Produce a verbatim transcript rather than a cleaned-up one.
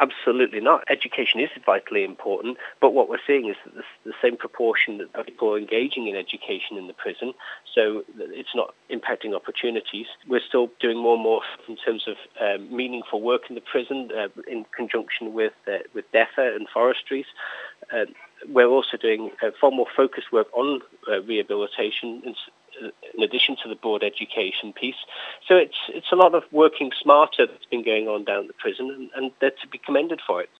Absolutely not. Education is vitally important, but what we're seeing is that the, the same proportion of people are engaging in education in the prison, so it's not impacting opportunities. We're still doing more and more in terms of um, meaningful work in the prison uh, in conjunction with uh, with DEFRA and forestries. Uh, we're also doing uh, far more focused work on uh, rehabilitation and in addition to the broad education piece. So it's it's a lot of working smarter that's been going on down at the prison, and, and they're to be commended for it.